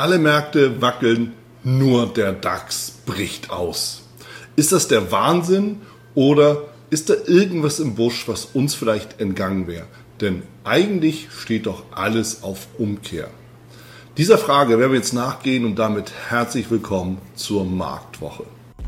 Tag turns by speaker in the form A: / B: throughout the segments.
A: Alle Märkte wackeln, nur der DAX bricht aus. Ist das der Wahnsinn oder ist da irgendwas im Busch, was uns vielleicht entgangen wäre? Denn eigentlich steht doch alles auf Umkehr. Dieser Frage werden wir jetzt nachgehen und damit herzlich willkommen zur Marktwoche.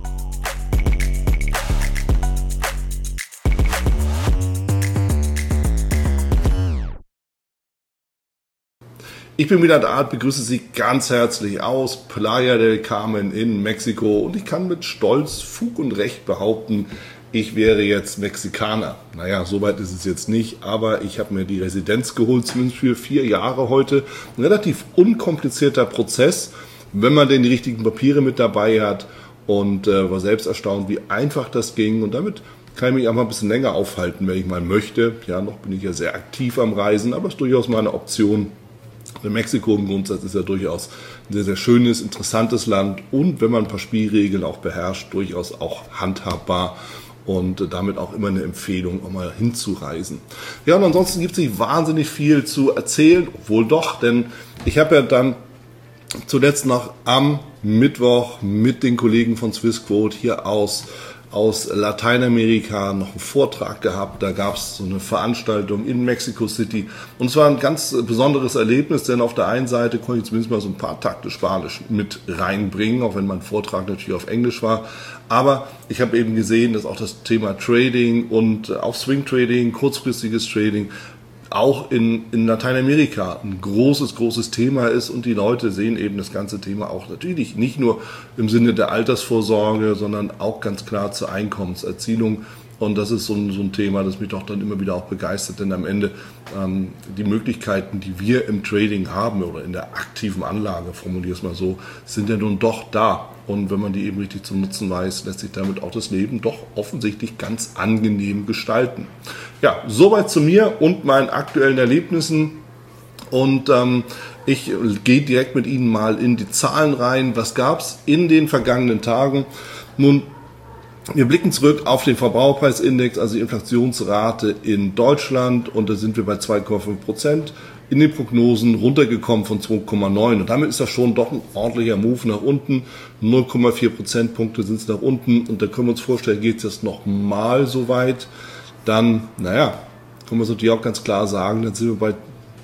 A: Ich bin wieder da, begrüße Sie ganz herzlich aus Playa del Carmen in Mexiko und ich kann mit Stolz, Fug und Recht behaupten, ich wäre jetzt Mexikaner. Naja, so weit ist es jetzt nicht, aber ich habe mir die Residenz geholt, zumindest für 4 Jahre heute. Ein relativ unkomplizierter Prozess, wenn man denn die richtigen Papiere mit dabei hat und war selbst erstaunt, wie einfach das ging und damit kann ich mich einfach ein bisschen länger aufhalten, wenn ich mal möchte. Ja, noch bin ich ja sehr aktiv am Reisen, aber es ist durchaus mal eine Option. Mexiko im Grundsatz ist ja durchaus ein sehr, sehr schönes, interessantes Land und wenn man ein paar Spielregeln auch beherrscht, durchaus auch handhabbar und damit auch immer eine Empfehlung, auch mal hinzureisen. Ja, und ansonsten gibt es nicht wahnsinnig viel zu erzählen, obwohl doch, denn ich habe ja dann zuletzt noch am Mittwoch mit den Kollegen von Swissquote hier aus Lateinamerika noch einen Vortrag gehabt. Da gab es so eine Veranstaltung in Mexico City. Und es war ein ganz besonderes Erlebnis, denn auf der einen Seite konnte ich zumindest mal so ein paar Takte Spanisch mit reinbringen, auch wenn mein Vortrag natürlich auf Englisch war. Aber ich habe eben gesehen, dass auch das Thema Trading und auch Swing Trading, kurzfristiges Trading, auch in Lateinamerika ein großes Thema ist und die Leute sehen eben das ganze Thema auch natürlich nicht nur im Sinne der Altersvorsorge, sondern auch ganz klar zur Einkommenserzielung. Und das ist so ein Thema, das mich doch dann immer wieder auch begeistert, denn am Ende die Möglichkeiten, die wir im Trading haben oder in der aktiven Anlage, formuliere es mal so, sind ja nun doch da. Und wenn man die eben richtig zu nutzen weiß, lässt sich damit auch das Leben doch offensichtlich ganz angenehm gestalten. Ja, soweit zu mir und meinen aktuellen Erlebnissen. Und ich gehe direkt mit Ihnen mal in die Zahlen rein. Was gab es in den vergangenen Tagen? Nun, wir blicken zurück auf den Verbraucherpreisindex, also die Inflationsrate in Deutschland, und da sind wir bei 2,5%. In den Prognosen runtergekommen von 2,9 und damit ist das schon doch ein ordentlicher Move nach unten. 0,4 Prozentpunkte sind es nach unten und da können wir uns vorstellen, geht es jetzt nochmal so weit, dann, naja, können wir es natürlich auch ganz klar sagen, dann sind wir bei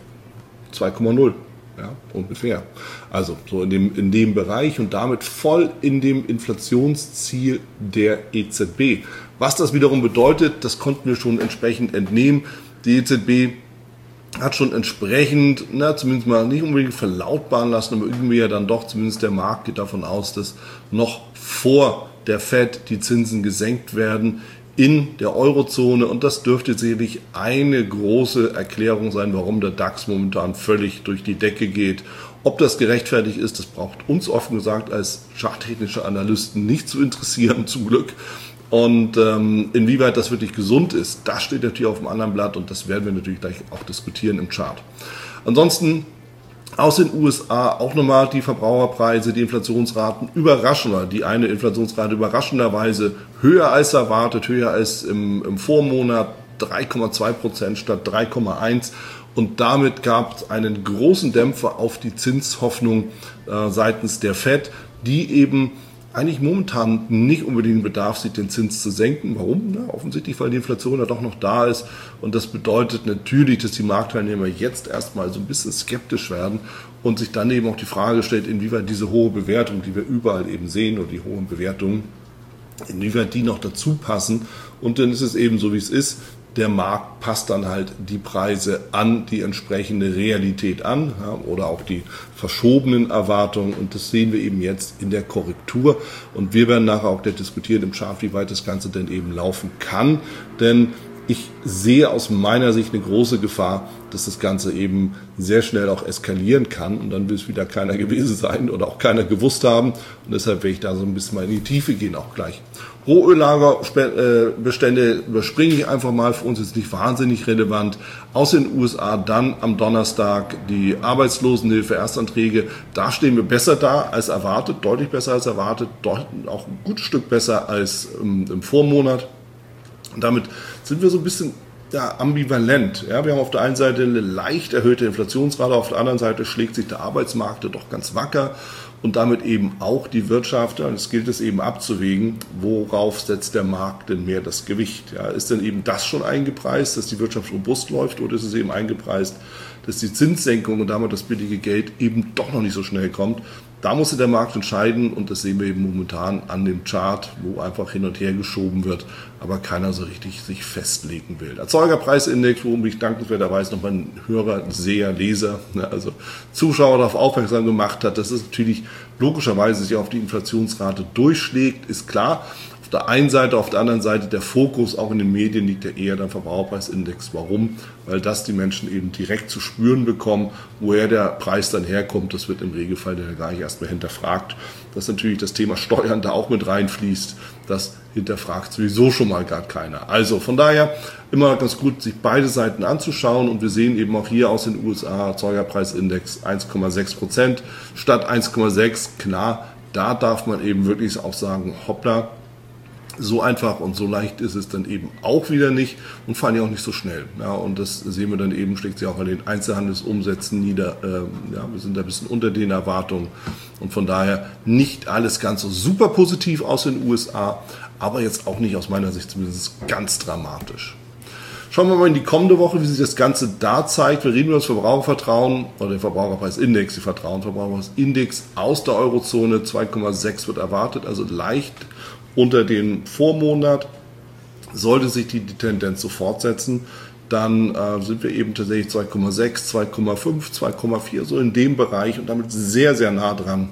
A: 2,0. Ja, ungefähr. Also so in dem Bereich und damit voll in dem Inflationsziel der EZB. Was das wiederum bedeutet, das konnten wir schon entsprechend entnehmen. Die EZB hat schon entsprechend, zumindest mal nicht unbedingt verlautbaren lassen, aber irgendwie ja dann doch, zumindest der Markt geht davon aus, dass noch vor der Fed die Zinsen gesenkt werden in der Eurozone und das dürfte sicherlich eine große Erklärung sein, warum der DAX momentan völlig durch die Decke geht. Ob das gerechtfertigt ist, das braucht uns offen gesagt als charttechnische Analysten nicht zu interessieren, zum Glück. Und inwieweit das wirklich gesund ist, das steht natürlich auf dem anderen Blatt und das werden wir natürlich gleich auch diskutieren im Chart. Ansonsten aus den USA auch nochmal die Verbraucherpreise, die Inflationsraten überraschender. Die eine Inflationsrate überraschenderweise höher als erwartet, höher als im Vormonat, 3,2% statt 3,1%. Und damit gab es einen großen Dämpfer auf die Zinshoffnung seitens der Fed, die eben eigentlich momentan nicht unbedingt Bedarf sieht, den Zins zu senken. Warum? Offensichtlich, weil die Inflation ja doch noch da ist. Und das bedeutet natürlich, dass die Marktteilnehmer jetzt erstmal so ein bisschen skeptisch werden und sich dann eben auch die Frage stellt, inwieweit diese hohe Bewertung, die wir überall eben sehen, oder die hohen Bewertungen, inwieweit die noch dazu passen. Und dann ist es eben so, wie es ist. Der Markt passt dann halt die Preise an die entsprechende Realität an, ja, oder auch die verschobenen Erwartungen und das sehen wir eben jetzt in der Korrektur und wir werden nachher auch diskutieren im Chart, wie weit das Ganze denn eben laufen kann, denn ich sehe aus meiner Sicht eine große Gefahr, dass das Ganze eben sehr schnell auch eskalieren kann und dann will es wieder keiner gewesen sein oder auch keiner gewusst haben und deshalb werde ich da so ein bisschen mal in die Tiefe gehen auch gleich. Rohöllagerbestände überspringe ich einfach mal, für uns ist nicht wahnsinnig relevant. Aus den USA dann am Donnerstag die Arbeitslosenhilfe, Erstanträge, da stehen wir besser da als erwartet, deutlich besser als erwartet, auch ein gutes Stück besser als im Vormonat. Und damit sind wir so ein bisschen ambivalent. Ja, wir haben auf der einen Seite eine leicht erhöhte Inflationsrate, auf der anderen Seite schlägt sich der Arbeitsmarkt doch ganz wacker und damit eben auch die Wirtschaft. Und es gilt es eben abzuwägen, worauf setzt der Markt denn mehr das Gewicht. Ja, ist denn eben das schon eingepreist, dass die Wirtschaft robust läuft, oder ist es eben eingepreist, dass die Zinssenkung und damit das billige Geld eben doch noch nicht so schnell kommt? Da musste der Markt entscheiden und das sehen wir eben momentan an dem Chart, wo einfach hin und her geschoben wird, aber keiner so richtig sich festlegen will. Erzeugerpreisindex, worum mich dankenswerterweise noch mein Hörer, Seher, Leser, also Zuschauer darauf aufmerksam gemacht hat, dass es natürlich logischerweise sich auf die Inflationsrate durchschlägt, ist klar. Auf der einen Seite, auf der anderen Seite der Fokus auch in den Medien liegt ja eher der Verbraucherpreisindex. Warum? Weil das die Menschen eben direkt zu spüren bekommen, woher der Preis dann herkommt. Das wird im Regelfall ja gar nicht erst mehr hinterfragt. Dass natürlich das Thema Steuern da auch mit reinfließt, das hinterfragt sowieso schon mal gar keiner. Also von daher immer ganz gut, sich beide Seiten anzuschauen und wir sehen eben auch hier aus den USA Erzeugerpreisindex 1,6% statt 1,6. Klar, da darf man eben wirklich auch sagen, hoppla, so einfach und so leicht ist es dann eben auch wieder nicht und vor allem auch nicht so schnell. Ja, und das sehen wir dann eben, schlägt sich auch an den Einzelhandelsumsätzen nieder. Wir sind da ein bisschen unter den Erwartungen und von daher nicht alles ganz so super positiv aus den USA, aber jetzt auch nicht aus meiner Sicht zumindest ganz dramatisch. Schauen wir mal in die kommende Woche, wie sich das Ganze da zeigt. Wir reden über das Verbrauchervertrauen oder den Verbraucherpreisindex, die Verbraucherpreisindex aus der Eurozone. 2,6 wird erwartet, also leicht unter dem Vormonat. Sollte sich die Tendenz so fortsetzen, dann sind wir eben tatsächlich 2,6, 2,5, 2,4, so in dem Bereich und damit sehr, sehr nah dran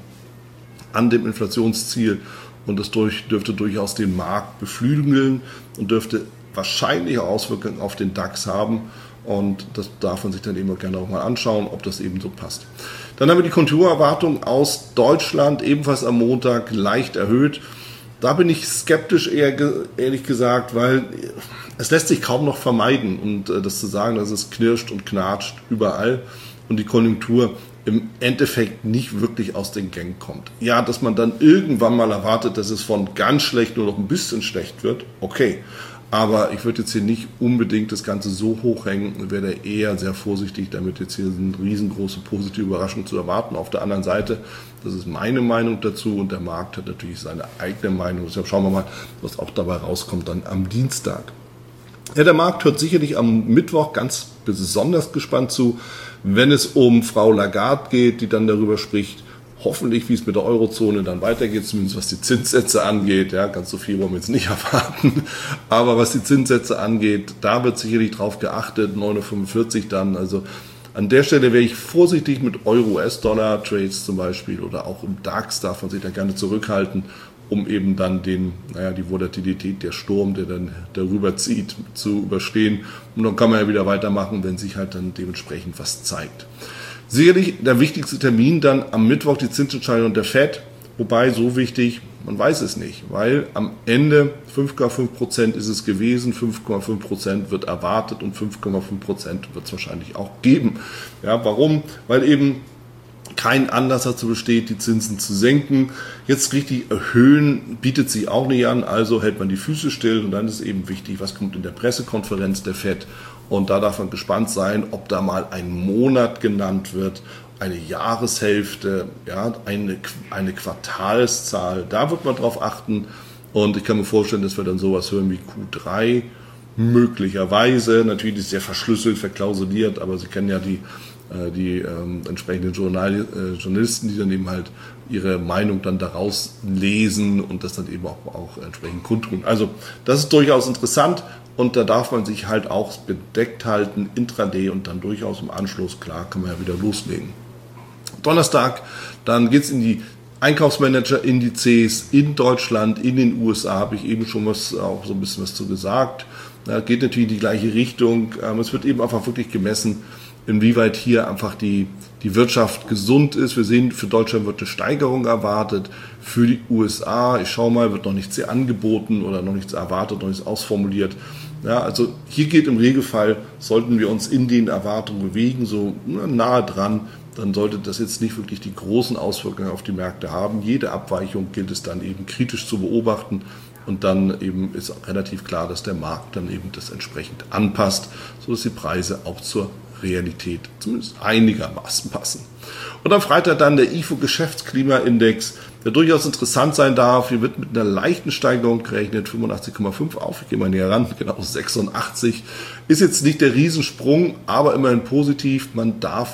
A: an dem Inflationsziel. Und das dürfte durchaus den Markt beflügeln und dürfte wahrscheinlich Auswirkungen auf den DAX haben. Und das darf man sich dann eben gerne auch mal anschauen, ob das eben so passt. Dann haben wir die Konjunkturerwartung aus Deutschland, ebenfalls am Montag leicht erhöht. Da bin ich skeptisch, ehrlich gesagt, weil es lässt sich kaum noch vermeiden. Und das zu sagen, dass es knirscht und knatscht überall und die Konjunktur im Endeffekt nicht wirklich aus den Gängen kommt. Ja, dass man dann irgendwann mal erwartet, dass es von ganz schlecht nur noch ein bisschen schlecht wird, okay. Aber ich würde jetzt hier nicht unbedingt das Ganze so hochhängen und wäre da eher sehr vorsichtig, damit jetzt hier eine riesengroße positive Überraschung zu erwarten. Auf der anderen Seite, das ist meine Meinung dazu und der Markt hat natürlich seine eigene Meinung. Deshalb schauen wir mal, was auch dabei rauskommt dann am Dienstag. Ja, der Markt hört sicherlich am Mittwoch ganz besonders gespannt zu, wenn es um Frau Lagarde geht, die dann darüber spricht, hoffentlich, wie es mit der Eurozone dann weitergeht, zumindest was die Zinssätze angeht. Ja, ganz so viel wollen wir jetzt nicht erwarten. Aber was die Zinssätze angeht, da wird sicherlich drauf geachtet. 9,45 Uhr dann. Also an der Stelle wäre ich vorsichtig mit Euro-US-Dollar-Trades zum Beispiel oder auch im DAX darf man sich da gerne zurückhalten, um eben dann die Volatilität, der Sturm, der dann darüber zieht, zu überstehen. Und dann kann man ja wieder weitermachen, wenn sich halt dann dementsprechend was zeigt. Sicherlich der wichtigste Termin dann am Mittwoch die Zinsentscheidung der FED, wobei so wichtig, man weiß es nicht, weil am Ende 5,5% ist es gewesen, 5,5% wird erwartet und 5,5% wird es wahrscheinlich auch geben. Ja, warum? Weil eben kein Anlass dazu besteht, die Zinsen zu senken. Jetzt richtig erhöhen bietet sich auch nicht an, also hält man die Füße still und dann ist eben wichtig, was kommt in der Pressekonferenz der FED. Und da darf man gespannt sein, ob da mal ein Monat genannt wird, eine Jahreshälfte, ja, eine Quartalszahl. Da wird man drauf achten. Und ich kann mir vorstellen, dass wir dann sowas hören wie Q3, möglicherweise. Natürlich ist es sehr verschlüsselt, verklausuliert, aber Sie kennen ja die entsprechenden Journalisten, die dann eben halt ihre Meinung dann daraus lesen und das dann eben auch entsprechend kundtun. Also das ist durchaus interessant und da darf man sich halt auch bedeckt halten, intraday und dann durchaus im Anschluss, klar, kann man ja wieder loslegen. Donnerstag, dann geht's in die Einkaufsmanager-Indizes in Deutschland, in den USA, habe ich eben schon auch so ein bisschen was zu gesagt. Da geht natürlich in die gleiche Richtung. Es wird eben einfach wirklich gemessen, inwieweit hier einfach die Wirtschaft gesund ist. Wir sehen, für Deutschland wird eine Steigerung erwartet. Für die USA, ich schaue mal, wird noch nichts angeboten oder noch nichts erwartet, noch nichts ausformuliert. Ja, also hier geht im Regelfall, sollten wir uns in den Erwartungen bewegen, so nahe dran, dann sollte das jetzt nicht wirklich die großen Auswirkungen auf die Märkte haben. Jede Abweichung gilt es dann eben kritisch zu beobachten und dann eben ist auch relativ klar, dass der Markt dann eben das entsprechend anpasst, sodass die Preise auch zur Realität zumindest einigermaßen passen. Und am Freitag dann der IFO Geschäftsklimaindex, der durchaus interessant sein darf. Hier wird mit einer leichten Steigerung gerechnet, 85,5 auf, ich gehe mal näher ran, genau 86. Ist jetzt nicht der Riesensprung, aber immerhin positiv. Man darf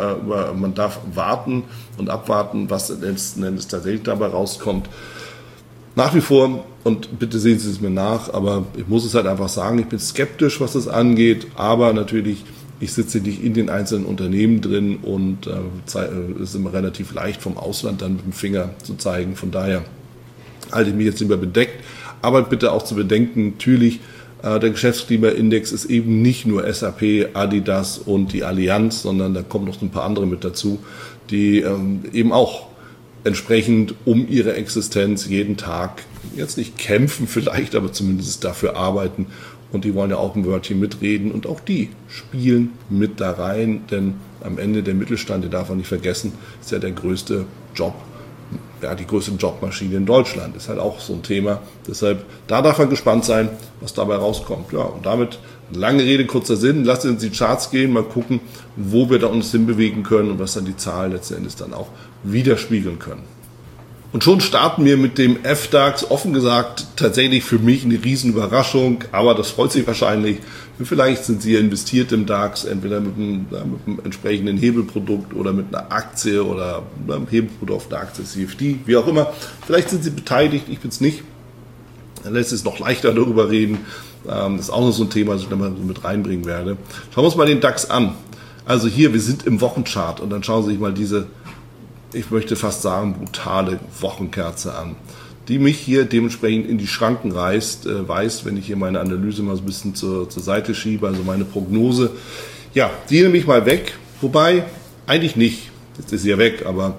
A: warten und abwarten, was letzten Endes tatsächlich dabei rauskommt. Nach wie vor, und bitte sehen Sie es mir nach, aber ich muss es halt einfach sagen, ich bin skeptisch, was das angeht, aber natürlich, ich sitze nicht in den einzelnen Unternehmen drin und es ist immer relativ leicht vom Ausland dann mit dem Finger zu zeigen. Von daher halte ich mich jetzt lieber bedeckt. Aber bitte auch zu bedenken, natürlich, der Geschäftsklimaindex ist eben nicht nur SAP, Adidas und die Allianz, sondern da kommen noch ein paar andere mit dazu, die eben auch entsprechend um ihre Existenz jeden Tag jetzt nicht kämpfen vielleicht, aber zumindest dafür arbeiten. Und die wollen ja auch ein Wörtchen mitreden und auch die spielen mit da rein, denn am Ende der Mittelstand, den darf man nicht vergessen, ist ja der größte Job, ja, die größte Jobmaschine in Deutschland. Ist halt auch so ein Thema. Deshalb, da darf man gespannt sein, was dabei rauskommt. Ja, und damit, lange Rede, kurzer Sinn, lassen Sie uns die Charts gehen, mal gucken, wo wir da uns hinbewegen können und was dann die Zahlen letzten Endes dann auch widerspiegeln können. Und schon starten wir mit dem FDAX. Offen gesagt, tatsächlich für mich eine Riesenüberraschung, aber das freut sich wahrscheinlich. Vielleicht sind Sie ja investiert im DAX, entweder mit einem entsprechenden Hebelprodukt oder mit einer Aktie oder einem Hebelprodukt auf der Aktie CFD, wie auch immer. Vielleicht sind Sie beteiligt, ich bin es nicht. Dann lässt es noch leichter darüber reden. Das ist auch noch so ein Thema, das ich dann mal mit reinbringen werde. Schauen wir uns mal den DAX an. Also hier, wir sind im Wochenchart und dann schauen Sie sich mal diese, ich möchte fast sagen, brutale Wochenkerze an, die mich hier dementsprechend in die Schranken weist, wenn ich hier meine Analyse mal so ein bisschen zur Seite schiebe, also meine Prognose. Ja, die nehme ich mal weg, wobei eigentlich nicht. Jetzt ist sie ja weg, aber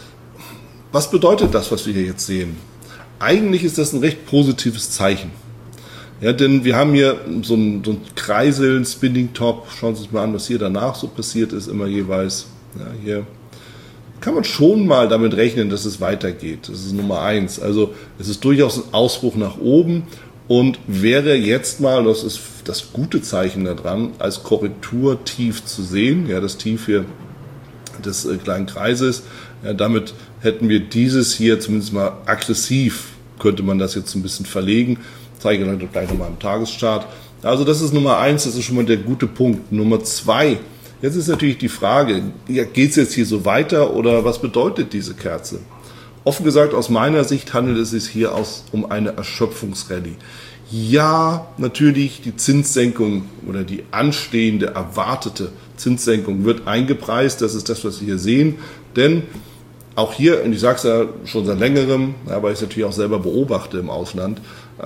A: was bedeutet das, was wir hier jetzt sehen? Eigentlich ist das ein recht positives Zeichen. Ja, denn wir haben hier so ein Kreisel, ein Spinning Top. Schauen Sie sich mal an, was hier danach so passiert ist, immer jeweils. Ja, hier kann man schon mal damit rechnen, dass es weitergeht. Das ist Nummer 1. Also es ist durchaus ein Ausbruch nach oben und wäre jetzt mal, das ist das gute Zeichen daran, als Korrekturtief zu sehen. Ja, das Tief hier des kleinen Kreises. Ja, damit hätten wir dieses hier zumindest mal aggressiv, könnte man das jetzt ein bisschen verlegen. Zeige ich gleich nochmal im Tageschart. Also das ist Nummer 1, das ist schon mal der gute Punkt. Nummer 2. Jetzt ist natürlich die Frage, ja, geht es jetzt hier so weiter oder was bedeutet diese Kerze? Offen gesagt, aus meiner Sicht handelt es sich hier um eine Erschöpfungsrallye. Ja, natürlich die Zinssenkung oder die anstehende, erwartete Zinssenkung wird eingepreist. Das ist das, was wir hier sehen. Denn auch hier, und ich sage es ja schon seit längerem, weil ich es natürlich auch selber beobachte im Ausland,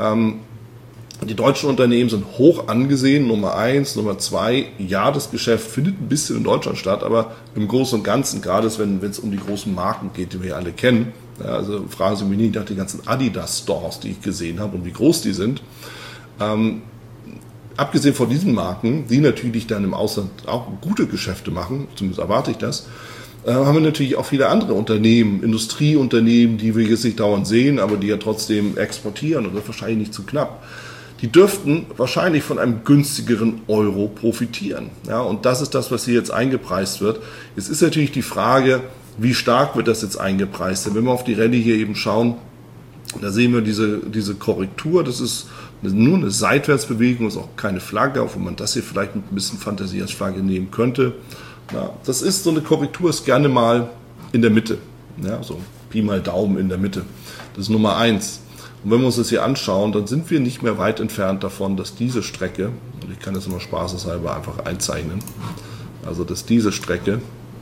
A: die deutschen Unternehmen sind hoch angesehen, Nummer 1, Nummer 2, ja, das Geschäft findet ein bisschen in Deutschland statt, aber im Großen und Ganzen, gerade wenn es um die großen Marken geht, die wir ja alle kennen, ja, also fragen Sie mich nicht nach den ganzen Adidas-Stores, die ich gesehen habe und wie groß die sind. Abgesehen von diesen Marken, die natürlich dann im Ausland auch gute Geschäfte machen, zumindest erwarte ich das, haben wir natürlich auch viele andere Unternehmen, Industrieunternehmen, die wir jetzt nicht dauernd sehen, aber die ja trotzdem exportieren und das ist wahrscheinlich nicht zu knapp. Die dürften wahrscheinlich von einem günstigeren Euro profitieren. Ja, und das ist das, was hier jetzt eingepreist wird. Jetzt ist natürlich die Frage, wie stark wird das jetzt eingepreist? Denn wenn wir auf die Rallye hier eben schauen, da sehen wir diese Korrektur. Das ist nur eine Seitwärtsbewegung, ist auch keine Flagge, auch wenn man das hier vielleicht mit ein bisschen Fantasie als Flagge nehmen könnte. Ja, das ist so eine Korrektur, ist gerne mal in der Mitte. Ja, so Pi mal Daumen in der Mitte. Das ist Nummer 1. Und wenn wir uns das hier anschauen, dann sind wir nicht mehr weit entfernt davon, dass diese Strecke, und ich kann das immer spaßeshalber einfach einzeichnen, also dass diese Strecke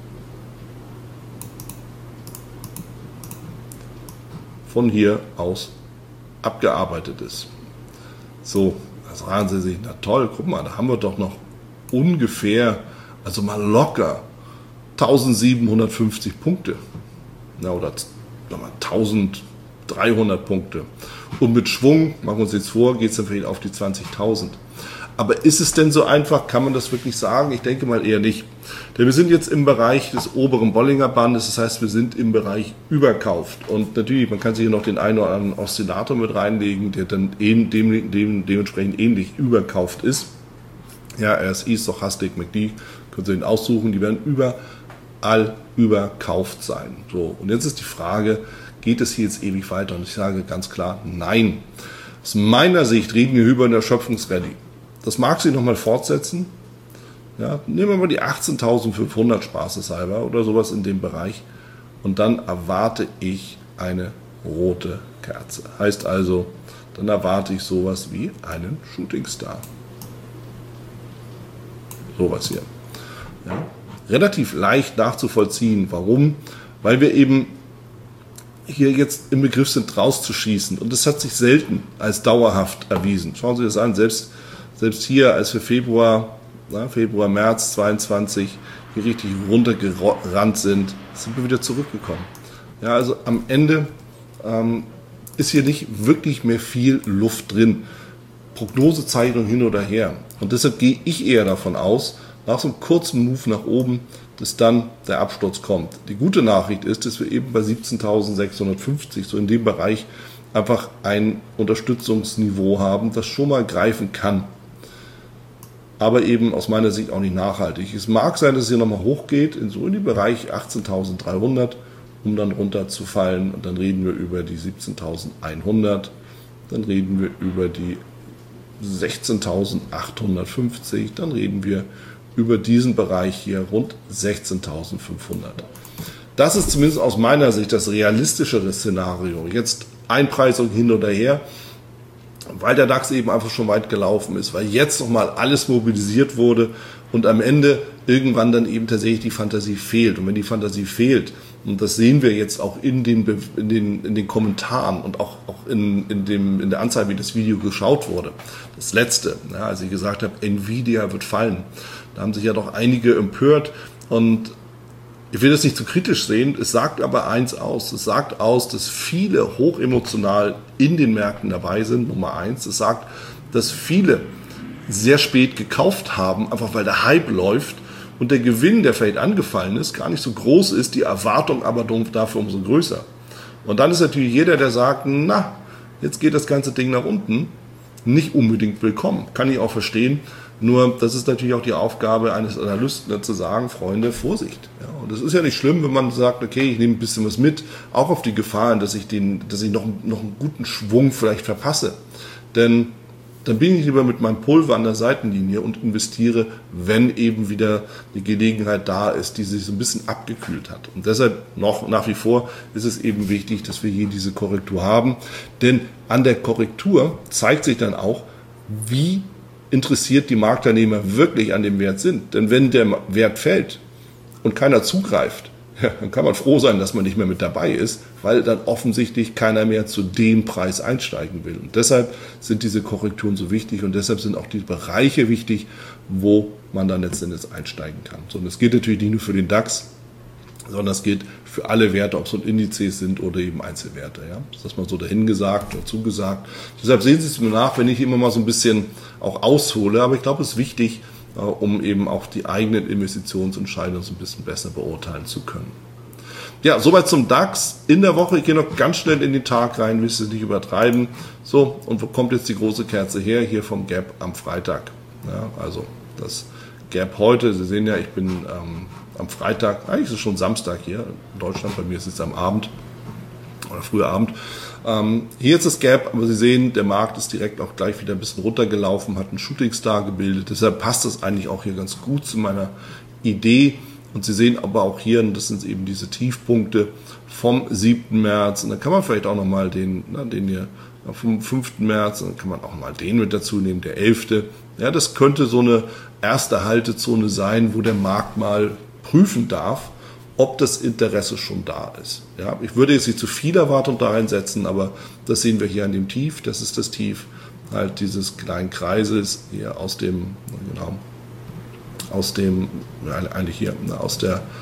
A: von hier aus abgearbeitet ist. So, da sagen Sie sich, na toll, guck mal, da haben wir doch noch ungefähr, also mal locker 1750 Punkte. Na, oder 1000 300 Punkte. Und mit Schwung, machen wir uns jetzt vor, geht es dann vielleicht auf die 20.000. Aber ist es denn so einfach? Kann man das wirklich sagen? Ich denke mal eher nicht. Denn wir sind jetzt im Bereich des oberen Bollinger Bandes, das heißt, wir sind im Bereich überkauft. Und natürlich, man kann sich hier noch den einen oder anderen Oszillator mit reinlegen, der dann dementsprechend ähnlich überkauft ist. Ja, RSI, Stochastic, MACD, können Sie ihn aussuchen, die werden überall überkauft sein. So, und jetzt ist die Frage, geht es hier jetzt ewig weiter? Und ich sage ganz klar, nein. Aus meiner Sicht reden wir über eine Erschöpfungsrallye. Das mag sich nochmal fortsetzen. Ja, nehmen wir mal die 18.500 spaßeshalber oder sowas in dem Bereich. Und dann erwarte ich eine rote Kerze. Heißt also, dann erwarte ich sowas wie einen Shooting Star. Sowas hier. Ja, relativ leicht nachzuvollziehen. Warum? Weil wir eben hier jetzt im Begriff sind, rauszuschießen. Und das hat sich selten als dauerhaft erwiesen. Schauen Sie das an, selbst hier, als wir Februar, März 22 hier richtig runtergerannt sind wir wieder zurückgekommen. Ja, also am Ende ist hier nicht wirklich mehr viel Luft drin. Prognosezeichnung hin oder her. Und deshalb gehe ich eher davon aus, nach so einem kurzen Move nach oben, dass dann der Absturz kommt. Die gute Nachricht ist, dass wir eben bei 17.650, so in dem Bereich, einfach ein Unterstützungsniveau haben, das schon mal greifen kann. Aber eben aus meiner Sicht auch nicht nachhaltig. Es mag sein, dass es hier nochmal hochgeht, in den Bereich 18.300, um dann runterzufallen. Und dann reden wir über die 17.100, dann reden wir über die 16.850, dann reden wir über diesen Bereich hier rund 16.500. Das ist zumindest aus meiner Sicht das realistischere Szenario. Jetzt Einpreisung hin oder her, weil der DAX eben einfach schon weit gelaufen ist, weil jetzt nochmal alles mobilisiert wurde und am Ende irgendwann dann eben tatsächlich die Fantasie fehlt. Und wenn die Fantasie fehlt, und das sehen wir jetzt auch in den Kommentaren und auch in der Anzahl, wie das Video geschaut wurde. Das letzte, ja, als ich gesagt habe, Nvidia wird fallen. Da haben sich ja doch einige empört und ich will das nicht zu kritisch sehen, es sagt aber eins aus. Es sagt aus, dass viele hochemotional in den Märkten dabei sind, Nummer eins. Es sagt, dass viele sehr spät gekauft haben, einfach weil der Hype läuft und der Gewinn, der vielleicht angefallen ist, gar nicht so groß ist, die Erwartung aber dafür umso größer. Und dann ist natürlich jeder, der sagt, na, jetzt geht das ganze Ding nach unten, nicht unbedingt willkommen. Kann ich auch verstehen. Nur, das ist natürlich auch die Aufgabe eines Analysten, zu sagen, Freunde, Vorsicht. Ja, und das ist ja nicht schlimm, wenn man sagt, okay, ich nehme ein bisschen was mit, auch auf die Gefahren, dass ich noch einen guten Schwung vielleicht verpasse. Denn dann bin ich lieber mit meinem Pulver an der Seitenlinie und investiere, wenn eben wieder die Gelegenheit da ist, die sich so ein bisschen abgekühlt hat. Und deshalb nach wie vor ist es eben wichtig, dass wir hier diese Korrektur haben. Denn an der Korrektur zeigt sich dann auch, wie interessiert die Marktteilnehmer wirklich an dem Wert sind. Denn wenn der Wert fällt und keiner zugreift, ja, dann kann man froh sein, dass man nicht mehr mit dabei ist, weil dann offensichtlich keiner mehr zu dem Preis einsteigen will. Und deshalb sind diese Korrekturen so wichtig und deshalb sind auch die Bereiche wichtig, wo man dann letztendlich einsteigen kann. So, und das gilt natürlich nicht nur für den DAX, sondern das gilt für alle Werte, ob es so Indizes sind oder eben Einzelwerte. Ja? Das ist mal so dahingesagt oder zugesagt. Deshalb sehen Sie es mir nach, wenn ich immer mal so ein bisschen auch aushole. Aber ich glaube, es ist wichtig, um eben auch die eigenen Investitionsentscheidungen so ein bisschen besser beurteilen zu können. Ja, soweit zum DAX. In der Woche, ich gehe noch ganz schnell in den Tag rein, will ich es nicht übertreiben. So, und wo kommt jetzt die große Kerze her? Hier vom Gap am Freitag. Ja, also das Gap heute, Sie sehen ja, ich bin am Freitag, eigentlich ist es schon Samstag hier in Deutschland, bei mir ist es am Abend oder früher Abend. Hier ist das Gap, aber Sie sehen, der Markt ist direkt auch gleich wieder ein bisschen runtergelaufen, hat einen Shooting Star gebildet, deshalb passt das eigentlich auch hier ganz gut zu meiner Idee. Und Sie sehen aber auch hier, und das sind eben diese Tiefpunkte vom 7. März, und dann kann man vielleicht auch nochmal den hier vom 5. März, dann kann man auch mal den mit dazu nehmen, der 11. Ja, das könnte so eine erste Haltezone sein, wo der Markt mal prüfen darf, ob das Interesse schon da ist. Ja, ich würde jetzt nicht zu viel Erwartung da reinsetzen, aber das sehen wir hier an dem Tief. Das ist das Tief halt dieses kleinen Kreises hier aus dem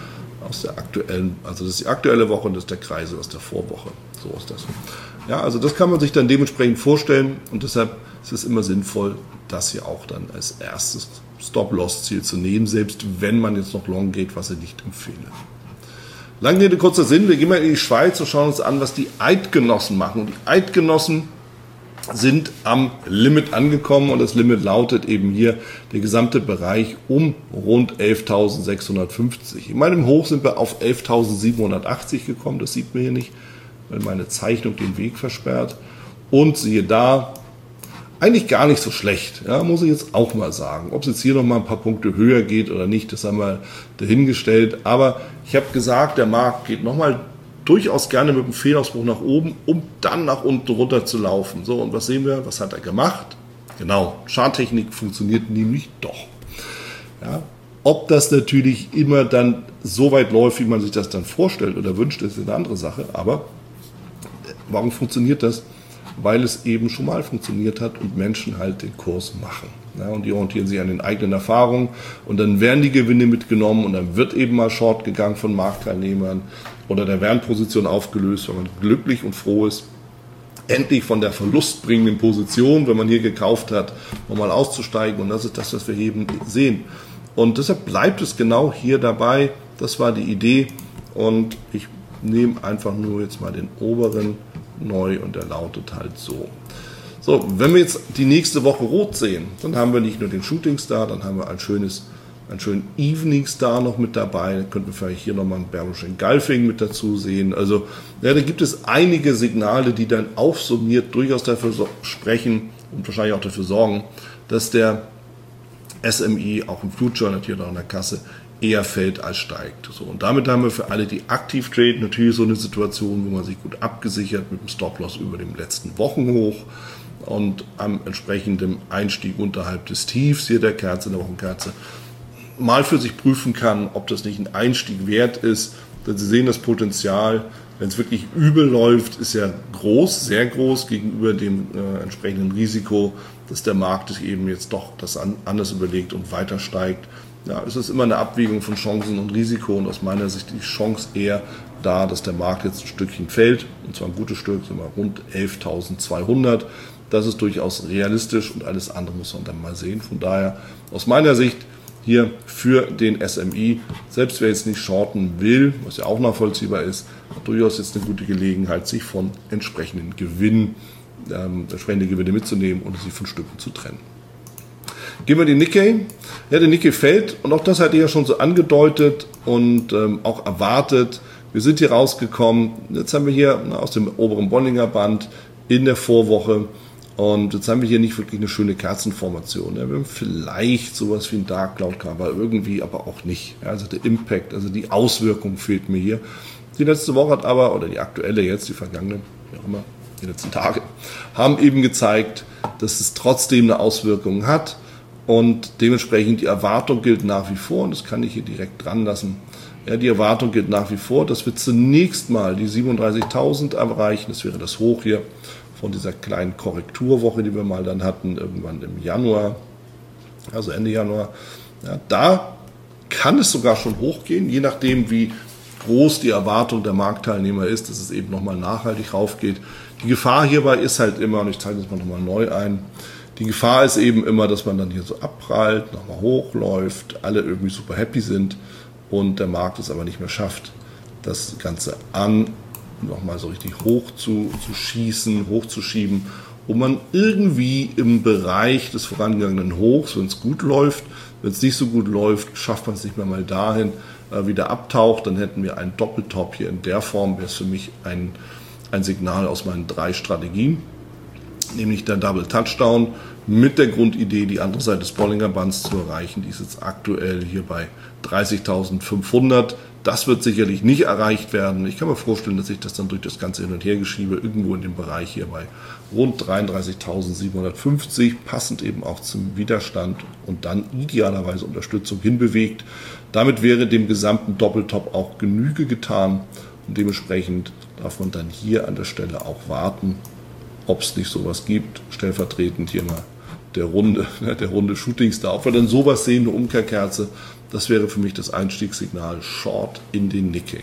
A: aus der aktuellen, also das ist die aktuelle Woche und das ist der Kreisel aus der Vorwoche. So ist das. Ja, also das kann man sich dann dementsprechend vorstellen und deshalb ist es immer sinnvoll, das hier auch dann als erstes Stop-Loss-Ziel zu nehmen, selbst wenn man jetzt noch long geht, was ich nicht empfehle. Lange Rede, kurzer Sinn, wir gehen mal in die Schweiz und schauen uns an, was die Eidgenossen machen. Und die Eidgenossen sind am Limit angekommen und das Limit lautet eben hier der gesamte Bereich um rund 11.650. In meinem Hoch sind wir auf 11.780 gekommen, das sieht man hier nicht, weil meine Zeichnung den Weg versperrt. Und siehe da, eigentlich gar nicht so schlecht, ja, muss ich jetzt auch mal sagen. Ob es jetzt hier noch mal ein paar Punkte höher geht oder nicht, das haben wir dahingestellt. Aber ich habe gesagt, der Markt geht nochmal durchaus gerne mit dem Fehlausbruch nach oben, um dann nach unten runter zu laufen. So, und was sehen wir? Was hat er gemacht? Genau, Charttechnik funktioniert nämlich doch. Ja, ob das natürlich immer dann so weit läuft, wie man sich das dann vorstellt oder wünscht, ist eine andere Sache. Aber warum funktioniert das? Weil es eben schon mal funktioniert hat und Menschen halt den Kurs machen. Ja, und die orientieren sich an den eigenen Erfahrungen und dann werden die Gewinne mitgenommen und dann wird eben mal Short gegangen von Marktteilnehmern oder da werden Positionen aufgelöst, weil man glücklich und froh ist, endlich von der verlustbringenden Position, wenn man hier gekauft hat, nochmal auszusteigen und das ist das, was wir eben sehen. Und deshalb bleibt es genau hier dabei, das war die Idee und ich nehme einfach nur jetzt mal den oberen neu und der lautet halt so. So, wenn wir jetzt die nächste Woche rot sehen, dann haben wir nicht nur den Shooting Star, dann haben wir einen schönen Evening Star noch mit dabei. Dann könnten wir vielleicht hier nochmal ein Bearish Engulfing mit dazu sehen. Also, ja, da gibt es einige Signale, die dann aufsummiert durchaus dafür sprechen und wahrscheinlich auch dafür sorgen, dass der SMI auch im Future, natürlich auch in der Kasse, eher fällt als steigt. So, und damit haben wir für alle, die aktiv traden, natürlich so eine Situation, wo man sich gut abgesichert mit dem Stop-Loss über dem letzten Wochenhoch und am entsprechenden Einstieg unterhalb des Tiefs hier der Kerze, der Wochenkerze, mal für sich prüfen kann, ob das nicht ein Einstieg wert ist. Denn Sie sehen das Potenzial, wenn es wirklich übel läuft, ist ja groß, sehr groß gegenüber dem entsprechenden Risiko, dass der Markt sich eben jetzt doch das anders überlegt und weiter steigt. Ja, es ist immer eine Abwägung von Chancen und Risiko und aus meiner Sicht die Chance eher da, dass der Markt jetzt ein Stückchen fällt und zwar ein gutes Stück, sind wir rund 11.200. Das ist durchaus realistisch und alles andere muss man dann mal sehen. Von daher aus meiner Sicht hier für den SMI, selbst wer jetzt nicht shorten will, was ja auch nachvollziehbar ist, hat durchaus jetzt eine gute Gelegenheit, sich von entsprechende Gewinne mitzunehmen und sich von Stücken zu trennen. Gehen wir den Nikkei. Ja, der Nikkei fällt und auch das hatte ich ja schon so angedeutet und auch erwartet. Wir sind hier rausgekommen. Jetzt haben wir hier aus dem oberen Bollinger Band in der Vorwoche und jetzt haben wir hier nicht wirklich eine schöne Kerzenformation. Ja, wir haben vielleicht sowas wie ein Dark Cloud Cover, irgendwie aber auch nicht. Ja, also der Impact, also die Auswirkung fehlt mir hier. Die letzte Woche hat aber, oder die aktuelle jetzt, die vergangene, wie auch immer, die letzten Tage, haben eben gezeigt, dass es trotzdem eine Auswirkung hat. Und dementsprechend die Erwartung gilt nach wie vor, und das kann ich hier direkt dran lassen, ja, die Erwartung gilt nach wie vor, dass wir zunächst mal die 37.000 erreichen, das wäre das Hoch hier von dieser kleinen Korrekturwoche, die wir mal dann hatten, irgendwann im Januar, also Ende Januar. Ja, da kann es sogar schon hochgehen, je nachdem wie groß die Erwartung der Marktteilnehmer ist, dass es eben nochmal nachhaltig raufgeht. Die Gefahr hierbei ist halt immer, und ich zeige das mal nochmal neu ein, die Gefahr ist eben immer, dass man dann hier so abprallt, nochmal hochläuft, alle irgendwie super happy sind und der Markt es aber nicht mehr schafft, das Ganze nochmal so richtig hoch zu schießen, hochzuschieben, wo man irgendwie im Bereich des vorangegangenen Hochs, wenn es gut läuft, wenn es nicht so gut läuft, schafft man es nicht mehr mal dahin, wieder abtaucht, dann hätten wir einen Doppeltop hier in der Form, wäre es für mich ein Signal aus meinen 3 Strategien. Nämlich der Double Touchdown mit der Grundidee, die andere Seite des Bollinger Bands zu erreichen. Die ist jetzt aktuell hier bei 30.500. Das wird sicherlich nicht erreicht werden. Ich kann mir vorstellen, dass ich das dann durch das ganze Hin und Her geschiebe, irgendwo in dem Bereich hier bei rund 33.750, passend eben auch zum Widerstand und dann idealerweise Unterstützung hinbewegt. Damit wäre dem gesamten Doppeltop auch Genüge getan und dementsprechend darf man dann hier an der Stelle auch warten, ob es nicht sowas gibt, stellvertretend hier mal der Runde Shootingstar. Ob wir dann sowas sehen, eine Umkehrkerze, das wäre für mich das Einstiegssignal Short in den Nikkei.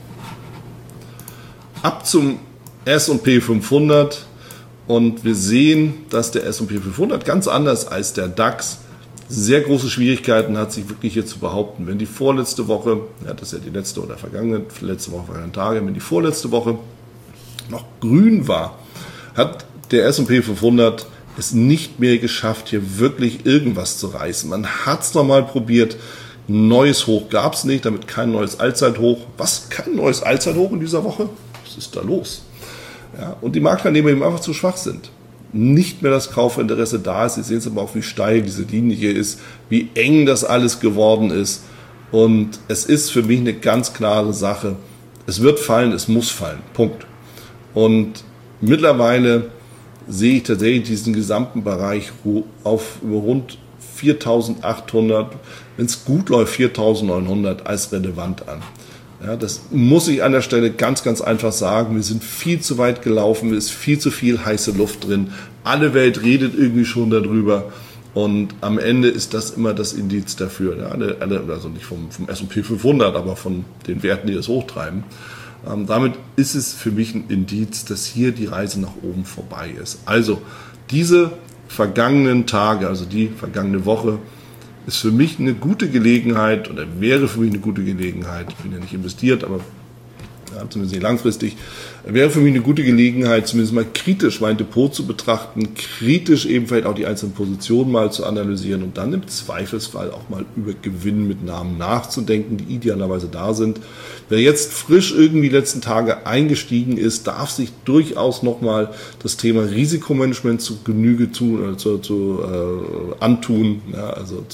A: Ab zum S&P 500 und wir sehen, dass der S&P 500 ganz anders als der DAX sehr große Schwierigkeiten hat, sich wirklich hier zu behaupten. Wenn die vorletzte Woche, ja, das ist ja die letzte oder letzte Woche, vergangenen Tage, wenn die vorletzte Woche noch grün war, hat der S&P 500 es nicht mehr geschafft, hier wirklich irgendwas zu reißen. Man hat es nochmal probiert, neues Hoch gab es nicht, damit kein neues Allzeithoch. Was? Kein neues Allzeithoch in dieser Woche? Was ist da los? Ja, und die Marktteilnehmer eben einfach zu schwach sind. Nicht mehr das Kaufinteresse da ist. Sie sehen es aber auch, wie steil diese Linie hier ist, wie eng das alles geworden ist. Und es ist für mich eine ganz klare Sache. Es wird fallen, es muss fallen. Punkt. Und mittlerweile sehe ich tatsächlich diesen gesamten Bereich auf rund 4.800, wenn es gut läuft, 4.900 als relevant an. Ja, das muss ich an der Stelle ganz, ganz einfach sagen. Wir sind viel zu weit gelaufen, es ist viel zu viel heiße Luft drin. Alle Welt redet irgendwie schon darüber. Und am Ende ist das immer das Indiz dafür. Ja, also nicht vom S&P 500, aber von den Werten, die das hochtreiben. Damit ist es für mich ein Indiz, dass hier die Reise nach oben vorbei ist. Also diese vergangenen Tage, also die vergangene Woche, ist für mich eine gute Gelegenheit oder wäre für mich eine gute Gelegenheit, ich bin ja nicht investiert, aber ja, zumindest nicht langfristig, wäre für mich eine gute Gelegenheit, zumindest mal kritisch mein Depot zu betrachten, kritisch eben vielleicht auch die einzelnen Positionen mal zu analysieren und dann im Zweifelsfall auch mal über Gewinnmitnahmen nachzudenken, die idealerweise da sind. Wer jetzt frisch irgendwie die letzten Tage eingestiegen ist, darf sich durchaus nochmal das Thema Risikomanagement zu Genüge antun, ja,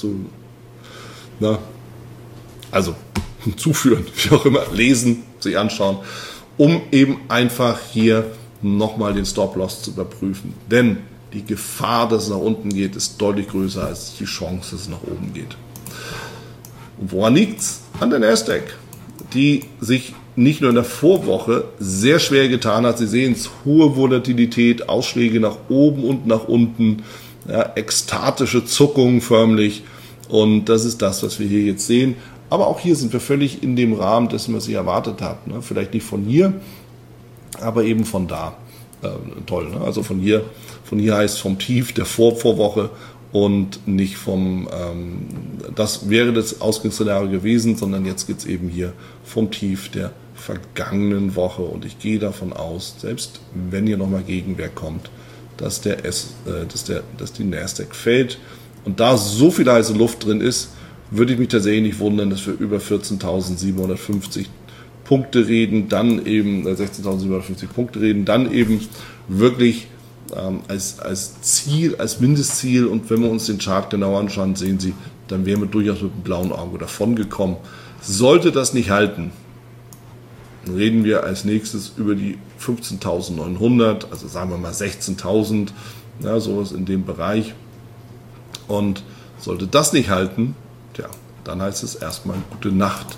A: zuführen, wie auch immer, lesen, sich anschauen, um eben einfach hier nochmal den Stop-Loss zu überprüfen. Denn die Gefahr, dass es nach unten geht, ist deutlich größer als die Chance, dass es nach oben geht. Und woran liegt's? An der Nasdaq, die sich nicht nur in der Vorwoche sehr schwer getan hat. Sie sehen es, hohe Volatilität, Ausschläge nach oben und nach unten, ja, ekstatische Zuckungen förmlich. Und das ist das, was wir hier jetzt sehen. Aber auch hier sind wir völlig in dem Rahmen dessen, was ich erwartet habe. Ne? Vielleicht nicht von hier, aber eben von da. Toll, ne? Also von hier heißt vom Tief der Vorwoche und nicht vom, das wäre das Ausgangsszenario gewesen, sondern jetzt geht es eben hier vom Tief der vergangenen Woche. Und ich gehe davon aus, selbst wenn hier nochmal Gegenwehr kommt, dass die Nasdaq fällt. Und da so viel heiße Luft drin ist, würde ich mich tatsächlich nicht wundern, dass wir über 14.750 Punkte reden, dann eben 16.750 Punkte reden, dann eben wirklich als Ziel, als Mindestziel. Und wenn wir uns den Chart genau anschauen, sehen Sie, dann wären wir durchaus mit einem blauen Auge davon gekommen. Sollte das nicht halten, dann reden wir als nächstes über die 15.900, also sagen wir mal 16.000, ja, sowas in dem Bereich. Und sollte das nicht halten, ja, dann heißt es erstmal gute Nacht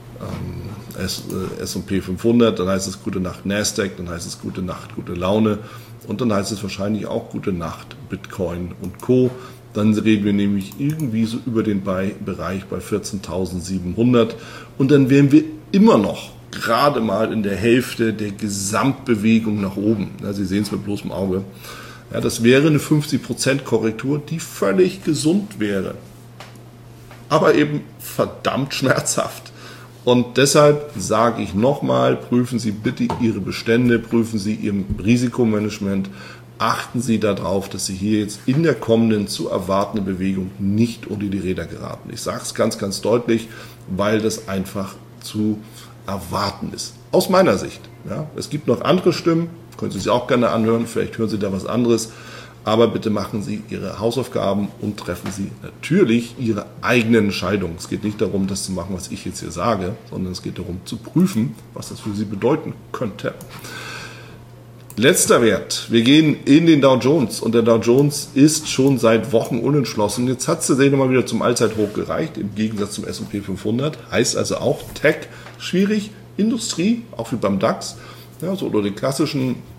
A: S&P 500, dann heißt es gute Nacht Nasdaq, dann heißt es gute Nacht, gute Laune und dann heißt es wahrscheinlich auch gute Nacht Bitcoin und Co. Dann reden wir nämlich irgendwie so über den Bereich bei 14.700 und dann wären wir immer noch gerade mal in der Hälfte der Gesamtbewegung nach oben. Ja, Sie sehen es mit bloßem Auge. Ja, das wäre eine 50% Korrektur, die völlig gesund wäre. Aber eben verdammt schmerzhaft. Und deshalb sage ich nochmal, prüfen Sie bitte Ihre Bestände, prüfen Sie Ihr Risikomanagement, achten Sie darauf, dass Sie hier jetzt in der kommenden zu erwartenden Bewegung nicht unter die Räder geraten. Ich sage es ganz, ganz deutlich, weil das einfach zu erwarten ist. Aus meiner Sicht. Ja, es gibt noch andere Stimmen, können Sie sich auch gerne anhören, vielleicht hören Sie da was anderes. Aber bitte machen Sie Ihre Hausaufgaben und treffen Sie natürlich Ihre eigenen Entscheidungen. Es geht nicht darum, das zu machen, was ich jetzt hier sage, sondern es geht darum zu prüfen, was das für Sie bedeuten könnte. Letzter Wert. Wir gehen in den Dow Jones und der Dow Jones ist schon seit Wochen unentschlossen. Jetzt hat es tatsächlich nochmal wieder zum Allzeithoch gereicht, im Gegensatz zum S&P 500. Heißt also auch Tech schwierig, Industrie, auch wie beim DAX, ja, so oder den klassischen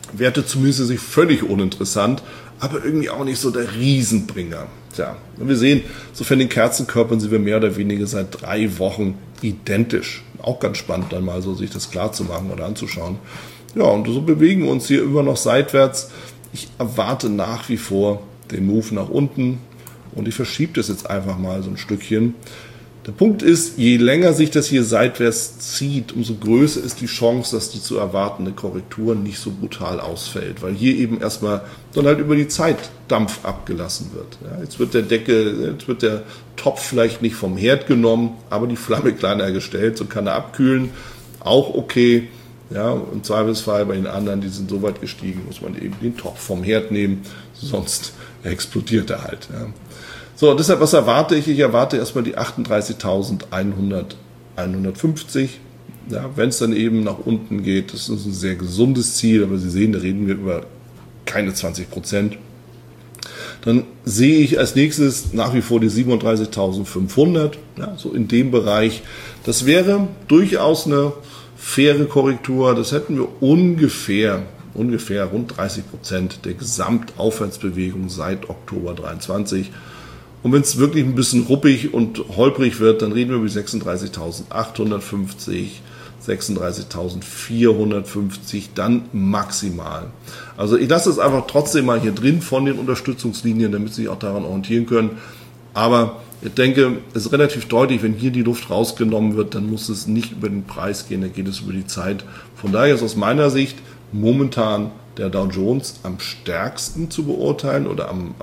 A: Werte zumindest sich völlig uninteressant, aber irgendwie auch nicht so der Riesenbringer. Tja, wir sehen, sofern den Kerzenkörpern sind wir mehr oder weniger seit 3 Wochen identisch. Auch ganz spannend, dann mal so sich das klar zu machen oder anzuschauen. Ja, und so bewegen wir uns hier immer noch seitwärts. Ich erwarte nach wie vor den Move nach unten und ich verschiebe das jetzt einfach mal so ein Stückchen. Der Punkt ist, je länger sich das hier seitwärts zieht, umso größer ist die Chance, dass die zu erwartende Korrektur nicht so brutal ausfällt, weil hier eben erstmal dann halt über die Zeit Dampf abgelassen wird. Ja, jetzt wird der Deckel, jetzt wird der Topf vielleicht nicht vom Herd genommen, aber die Flamme kleiner gestellt, so kann er abkühlen, auch okay. Ja, im Zweifelsfall bei den anderen, die sind so weit gestiegen, muss man eben den Topf vom Herd nehmen, sonst explodiert er halt. Ja. So, deshalb, was erwarte ich? Ich erwarte erstmal die 38.150. Ja, wenn es dann eben nach unten geht, das ist ein sehr gesundes Ziel, aber Sie sehen, da reden wir über keine 20%. Dann sehe ich als nächstes nach wie vor die 37.500, ja, so in dem Bereich. Das wäre durchaus eine faire Korrektur. Das hätten wir ungefähr rund 30% der Gesamtaufwärtsbewegung seit Oktober 23. Und wenn es wirklich ein bisschen ruppig und holprig wird, dann reden wir über 36.850, 36.450, dann maximal. Also ich lasse es einfach trotzdem mal hier drin von den Unterstützungslinien, damit Sie sich auch daran orientieren können. Aber ich denke, es ist relativ deutlich, wenn hier die Luft rausgenommen wird, dann muss es nicht über den Preis gehen, dann geht es über die Zeit. Von daher ist aus meiner Sicht momentan der Dow Jones am stärksten zu beurteilen oder am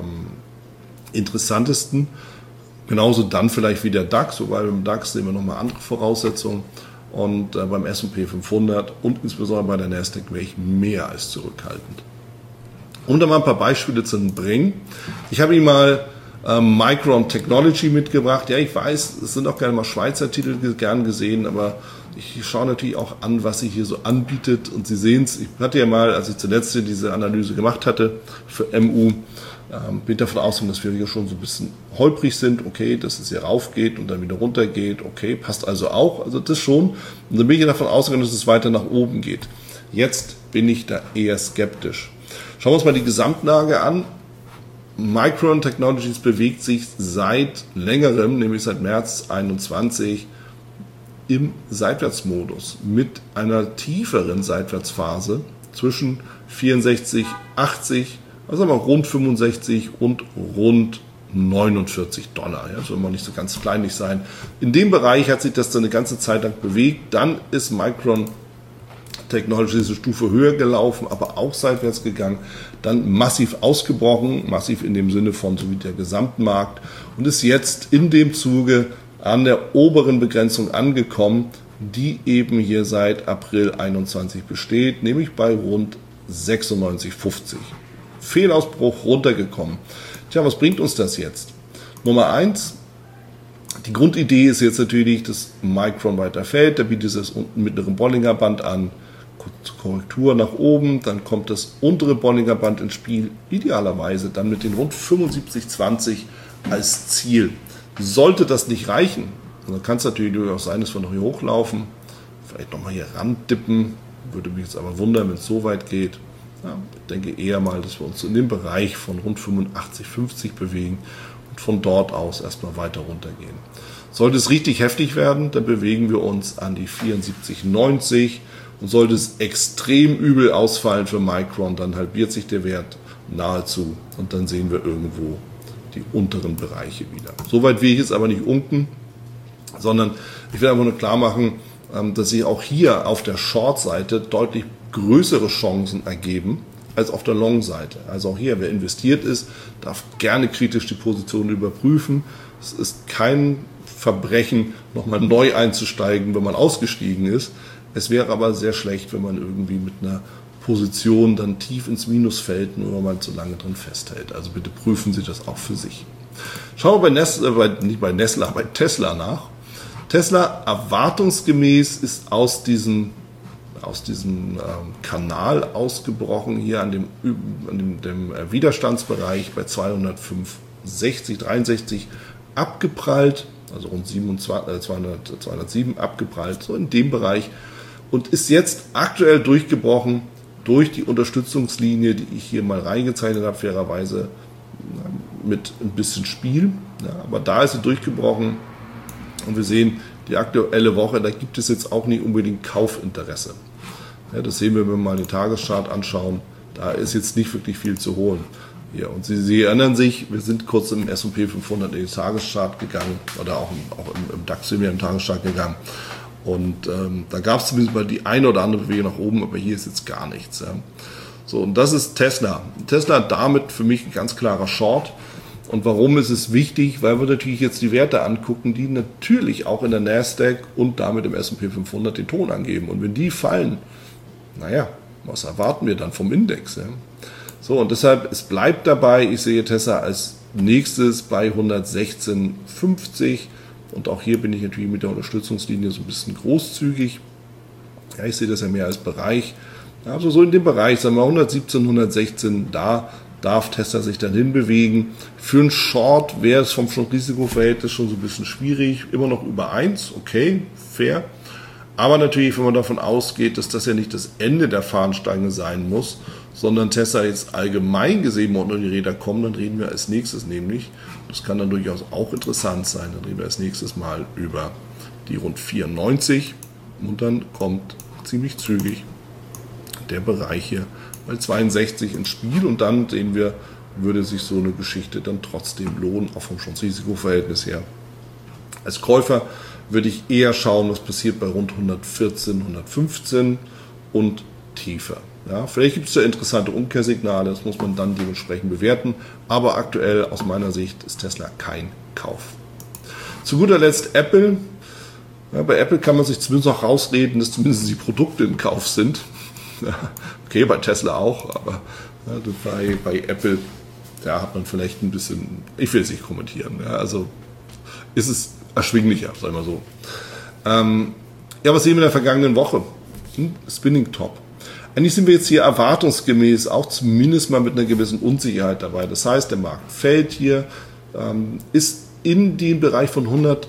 A: interessantesten. Genauso dann vielleicht wie der DAX, wobei beim DAX sehen wir nochmal andere Voraussetzungen. Und beim S&P 500 und insbesondere bei der Nasdaq wäre ich mehr als zurückhaltend. Um da mal ein paar Beispiele zu bringen. Ich habe Ihnen mal Micron Technology mitgebracht. Ja, ich weiß, es sind auch gerne mal Schweizer Titel gern gesehen, aber ich schaue natürlich auch an, was sie hier so anbietet. Und Sie sehen es, ich hatte ja mal, als ich zuletzt diese Analyse gemacht hatte für MU, bin davon ausgegangen, dass wir hier schon so ein bisschen holprig sind. Okay, dass es hier rauf geht und dann wieder runter geht. Okay, passt also auch. Also das schon. Und dann bin ich davon ausgegangen, dass es weiter nach oben geht. Jetzt bin ich da eher skeptisch. Schauen wir uns mal die Gesamtlage an. Micron Technologies bewegt sich seit längerem, nämlich seit März 21, im Seitwärtsmodus mit einer tieferen Seitwärtsphase zwischen 64, 80, also mal rund 65 und rund $49. Ja, soll man nicht so ganz kleinlich sein. In dem Bereich hat sich das dann eine ganze Zeit lang bewegt. Dann ist Micron Technologies eine Stufe höher gelaufen, aber auch seitwärts gegangen. Dann massiv ausgebrochen, massiv in dem Sinne von so wie der Gesamtmarkt und ist jetzt in dem Zuge an der oberen Begrenzung angekommen, die eben hier seit April 21 besteht, nämlich bei rund 96,50. Fehlausbruch runtergekommen. Tja, was bringt uns das jetzt? Nummer 1, die Grundidee ist jetzt natürlich, dass Micron weiter fällt, da bietet es das unten mittlere Bollinger Band an, Korrektur nach oben, dann kommt das untere Bollinger Band ins Spiel, idealerweise dann mit den rund 75,20 als Ziel. Sollte das nicht reichen, dann kann es natürlich durchaus sein, dass wir noch hier hochlaufen, vielleicht nochmal hier randippen, würde mich jetzt aber wundern, wenn es so weit geht. Ja, ich denke eher mal, dass wir uns in dem Bereich von rund 85,50 bewegen und von dort aus erstmal weiter runtergehen. Sollte es richtig heftig werden, dann bewegen wir uns an die 74,90 und sollte es extrem übel ausfallen für Micron, dann halbiert sich der Wert nahezu und dann sehen wir irgendwo die unteren Bereiche wieder. Soweit will ich jetzt aber nicht unken, sondern ich will einfach nur klar machen, dass sich auch hier auf der Short-Seite deutlich größere Chancen ergeben als auf der Long-Seite. Also auch hier, wer investiert ist, darf gerne kritisch die Position überprüfen. Es ist kein Verbrechen, nochmal neu einzusteigen, wenn man ausgestiegen ist. Es wäre aber sehr schlecht, wenn man irgendwie mit einer Position dann tief ins Minus fällt, nur weil man zu lange drin festhält. Also bitte prüfen Sie das auch für sich. Schauen wir bei Tesla nach. Tesla erwartungsgemäß ist aus diesem Kanal ausgebrochen, hier an dem Widerstandsbereich bei 265, abgeprallt, also rund 207 abgeprallt, so in dem Bereich und ist jetzt aktuell durchgebrochen durch die Unterstützungslinie, die ich hier mal reingezeichnet habe, fairerweise mit ein bisschen Spiel. Ja, aber da ist sie durchgebrochen und wir sehen die aktuelle Woche, da gibt es jetzt auch nicht unbedingt Kaufinteresse. Ja, das sehen wir, wenn wir mal den Tageschart anschauen. Da ist jetzt nicht wirklich viel zu holen. Ja, und Sie erinnern sich, wir sind kurz im S&P 500 in den Tageschart gegangen oder auch im DAX sind wir im Tageschart gegangen. Und da gab es zumindest mal die eine oder andere Bewegung nach oben, aber hier ist jetzt gar nichts. Ja. So, und das ist Tesla. Tesla damit für mich ein ganz klarer Short. Und warum ist es wichtig? Weil wir natürlich jetzt die Werte angucken, die natürlich auch in der Nasdaq und damit im S&P 500 den Ton angeben. Und wenn die fallen, naja, was erwarten wir dann vom Index? Ja? So, und deshalb, es bleibt dabei, ich sehe Tesla als nächstes bei 116,50 und auch hier bin ich natürlich mit der Unterstützungslinie so ein bisschen großzügig. Ja, ich sehe das ja mehr als Bereich. Also so in dem Bereich, sagen wir 117, 116, da darf Tesla sich dann hinbewegen. Für einen Short wäre es vom Short-Risiko-Verhältnis schon so ein bisschen schwierig. Immer noch über 1, okay, fair. Aber natürlich, wenn man davon ausgeht, dass das ja nicht das Ende der Fahnenstange sein muss, sondern Tesla jetzt allgemein gesehen unter die Räder kommt, dann reden wir als nächstes nämlich, das kann dann durchaus auch interessant sein, dann reden wir als nächstes mal über die rund 94 und dann kommt ziemlich zügig der Bereich hier bei 62 ins Spiel und dann sehen wir, würde sich so eine Geschichte dann trotzdem lohnen, auch vom Chance-Risiko-Verhältnis her. Als Käufer würde ich eher schauen, was passiert bei rund 114, 115 und tiefer. Ja, vielleicht gibt es da interessante Umkehrsignale, das muss man dann dementsprechend bewerten, aber aktuell aus meiner Sicht ist Tesla kein Kauf. Zu guter Letzt Apple. Ja, bei Apple kann man sich zumindest noch rausreden, dass zumindest die Produkte im Kauf sind. Ja, okay, bei Tesla auch, aber ja, bei Apple hat man vielleicht ein bisschen, ich will es nicht kommentieren, ja, also ist es erschwinglicher, sagen wir so. Was sehen wir in der vergangenen Woche? Spinning Top. Eigentlich sind wir jetzt hier erwartungsgemäß auch zumindest mal mit einer gewissen Unsicherheit dabei. Das heißt, der Markt fällt hier, ist in den Bereich von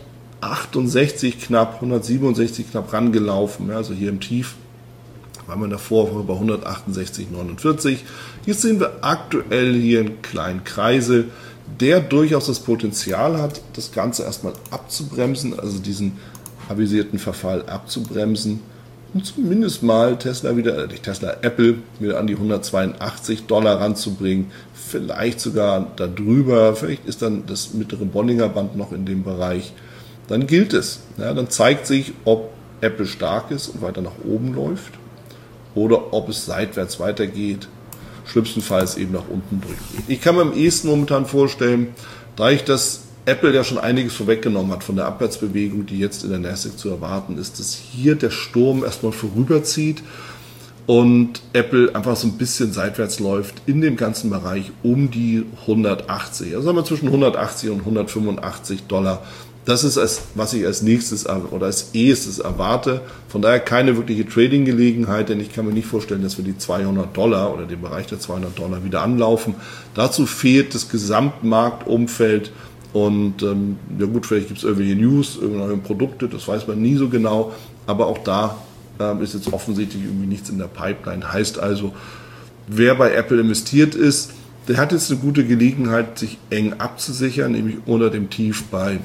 A: 168 knapp, 167 knapp rangelaufen, ja, also hier im Tief. Waren wir davor bei 168,49. Jetzt sehen wir aktuell hier einen kleinen Kreisel, der durchaus das Potenzial hat, das Ganze erstmal abzubremsen, also diesen avisierten Verfall abzubremsen und zumindest mal Apple wieder an die $182 ranzubringen, vielleicht sogar darüber, vielleicht ist dann das mittlere Bollinger Band noch in dem Bereich. Dann gilt es, ja, dann zeigt sich, ob Apple stark ist und weiter nach oben läuft oder ob es seitwärts weitergeht, schlimmstenfalls eben nach unten durchgeht. Ich kann mir am ehesten momentan vorstellen, da ich das Apple ja schon einiges vorweggenommen hat von der Abwärtsbewegung, die jetzt in der Nasdaq zu erwarten ist, dass hier der Sturm erstmal vorüberzieht und Apple einfach so ein bisschen seitwärts läuft in dem ganzen Bereich um die 180, also sagen wir zwischen 180 und 185 Dollar. Das ist was ich als nächstes oder als ehestes erwarte. Von daher keine wirkliche Trading-Gelegenheit, denn ich kann mir nicht vorstellen, dass wir die $200 oder den Bereich der $200 wieder anlaufen. Dazu fehlt das Gesamtmarktumfeld und ja gut, vielleicht gibt es irgendwelche News, irgendwelche Produkte, das weiß man nie so genau, aber auch da ist jetzt offensichtlich irgendwie nichts in der Pipeline. Heißt also, wer bei Apple investiert ist, der hat jetzt eine gute Gelegenheit, sich eng abzusichern, nämlich unter dem Tief bei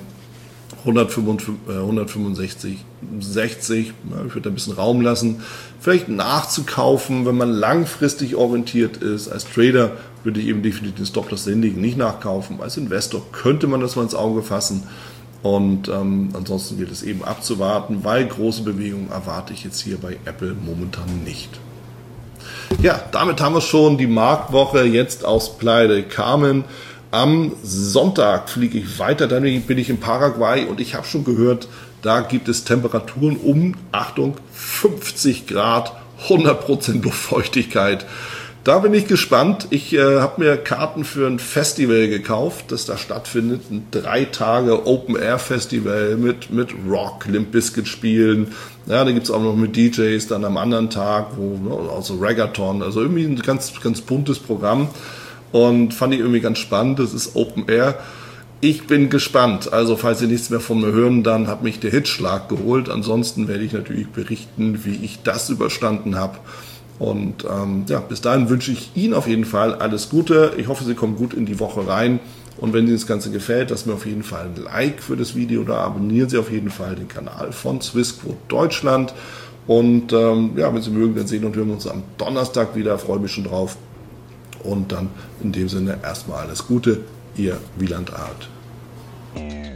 A: 165, 60, ich würde ein bisschen Raum lassen, vielleicht nachzukaufen, wenn man langfristig orientiert ist. Als Trader würde ich eben definitiv den Stop-Loss hinlegen, nicht nachkaufen. Als Investor könnte man das mal ins Auge fassen und ansonsten gilt es eben abzuwarten, weil große Bewegungen erwarte ich jetzt hier bei Apple momentan nicht. Ja, damit haben wir schon die Marktwoche jetzt aus Playa del Carmen. Am Sonntag fliege ich weiter, dann bin ich in Paraguay und ich habe schon gehört, da gibt es Temperaturen Achtung, 50 Grad, 100% Luftfeuchtigkeit. Da bin ich gespannt. Ich habe mir Karten für ein Festival gekauft, das da stattfindet. Ein 3 Tage Open-Air-Festival mit Rock, Limp Bizkit spielen. Ja, da gibt es auch noch mit DJs dann am anderen Tag, also Reggaeton, also irgendwie ein ganz, ganz buntes Programm. Und fand ich irgendwie ganz spannend, das ist Open Air. Ich bin gespannt, also falls ihr nichts mehr von mir hören, dann hat mich der Hitzschlag geholt. Ansonsten werde ich natürlich berichten, wie ich das überstanden habe. Und bis dahin wünsche ich Ihnen auf jeden Fall alles Gute. Ich hoffe, Sie kommen gut in die Woche rein. Und wenn Ihnen das Ganze gefällt, lassen mir auf jeden Fall ein Like für das Video da. Abonnieren Sie auf jeden Fall den Kanal von Swissquote Deutschland. Und wenn Sie mögen, dann sehen und hören wir uns am Donnerstag wieder. Freue mich schon drauf. Und dann in dem Sinne erstmal alles Gute. Ihr Wieland Art.